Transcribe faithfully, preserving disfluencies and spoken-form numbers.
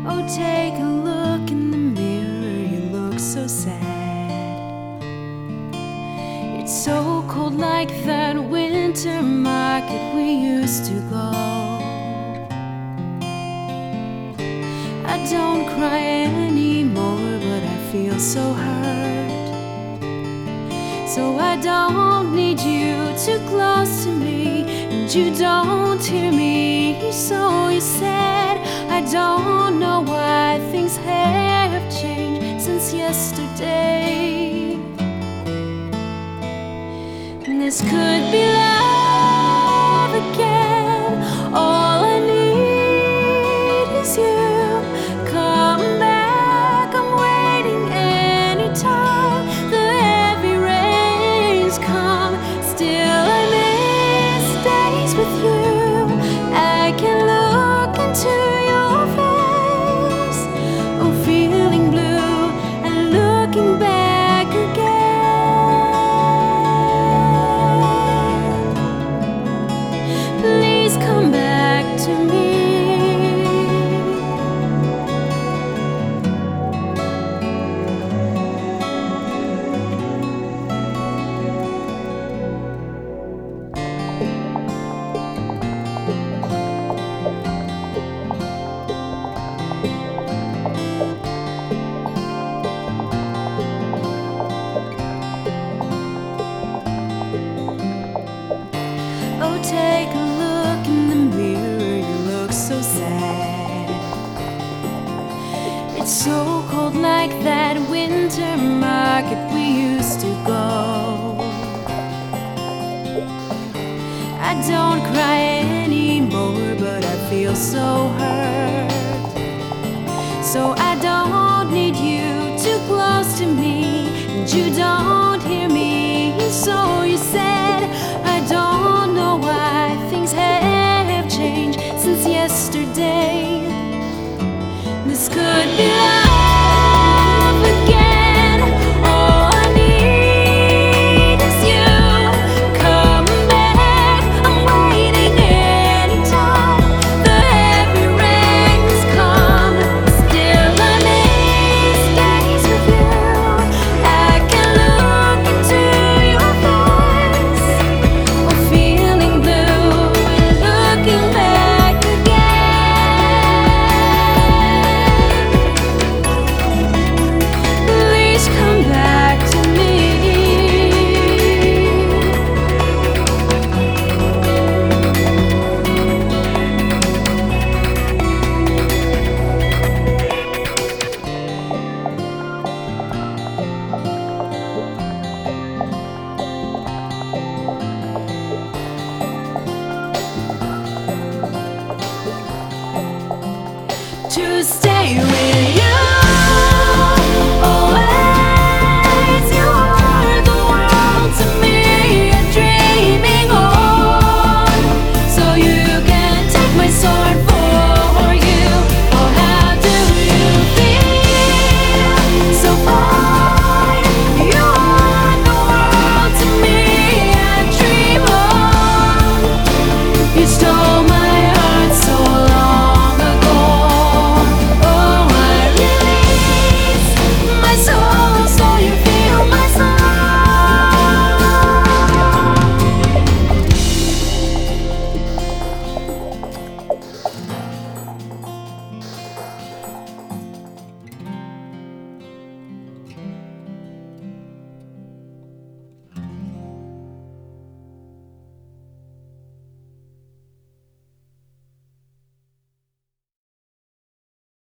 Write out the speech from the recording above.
Oh, take a look in the mirror, you look so sad. It's so cold like that winter market we used to go. I don't cry anymore, but I feel so hurt. So I don't need you too close to me, and you don't hear me. So you said, I don't know why things have changed since yesterday. This could be love again. All I need is you. Come back, I'm waiting anytime the heavy rains come. Still I miss days with you. I can look into your face, oh, feeling blue and looking back again. Please come back to me. Oh, take a look in the mirror, you look so sad. It's so cold like that winter market we used to go. I don't cry anymore, but I feel so hurt. So I don't need you too close to me, and you don't hear me. So you